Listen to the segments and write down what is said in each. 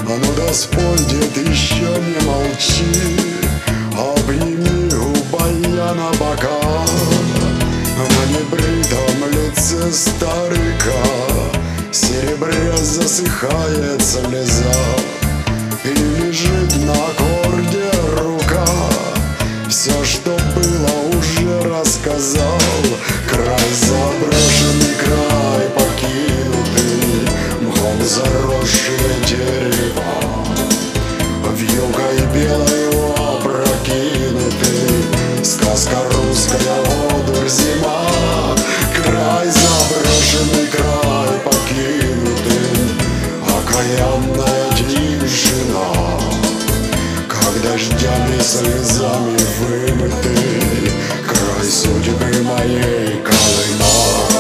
А ну да спой, дед, еще не молчи, обними у баяна бока. На небритом лице старика серебря засыхает слеза, и лежит на аккорде рука. Все, что было, уже рассказал. Край заброшенный, край покинутый, мхом заросшие дерева, вьюгой белой опрокинуты. Сказка русская, одурь зима. Край заброшенный, край покинутый, окаянная тишина, как дождями слезами вымытый край судьбы моей Колыма.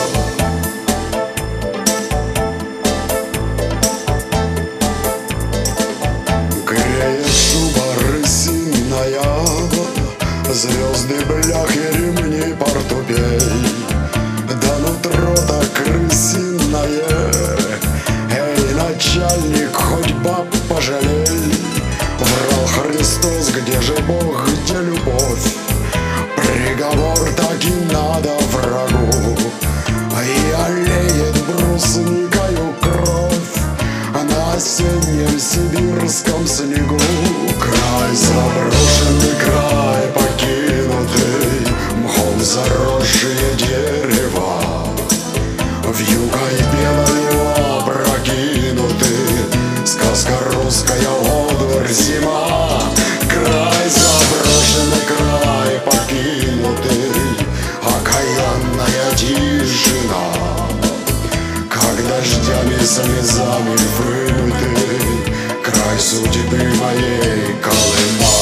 Греет шуба рысиная, звезды, бляхи, ремни, портупей, да нутро так крысиное. Эй, начальник, хоть баб пожалей. Врал Христос, где же Бог, где любовь? Приговор так и надо врагу, и олеет брусникою кровь на осеннем сибирском снегу. Край заброшенный, край покинутый, мхом заросшие дерева, вьюгой белою опрокинуты. Сказка русская, одурь зима. Край заброшенный, край покинутый, окаянная тишина, как дождями слезами вымытый край судьбы моей Колыма.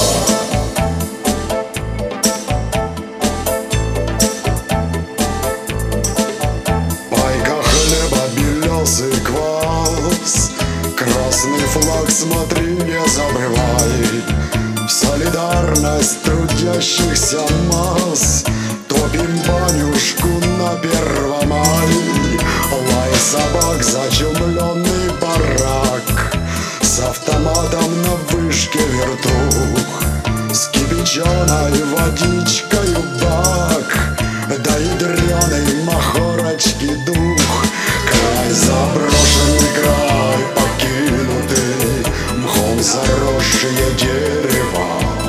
Пайка хлеба, белесый квас, красный флаг, смотри, не забывай. В солидарность трудящихся масс топим банюшку на Первомай. Лай собак, зачумленный барак, с автоматом на вышке вертух, с кипяченой водичкою бак, да ядреный махорочки дух. Край заброшенный, край покинутый, мхом заросшие дерева,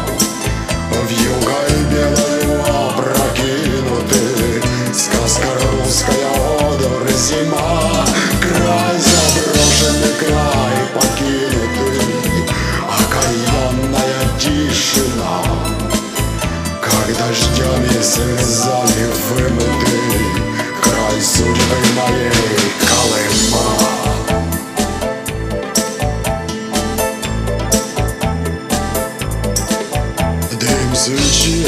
вьюгой белою опрокинуты. Сказка русская, одурь зима. Край заброшенный, край покинутый, окаянная тишина, как дождями слезами вымытый край судьбы моей Колыма. Дым свечи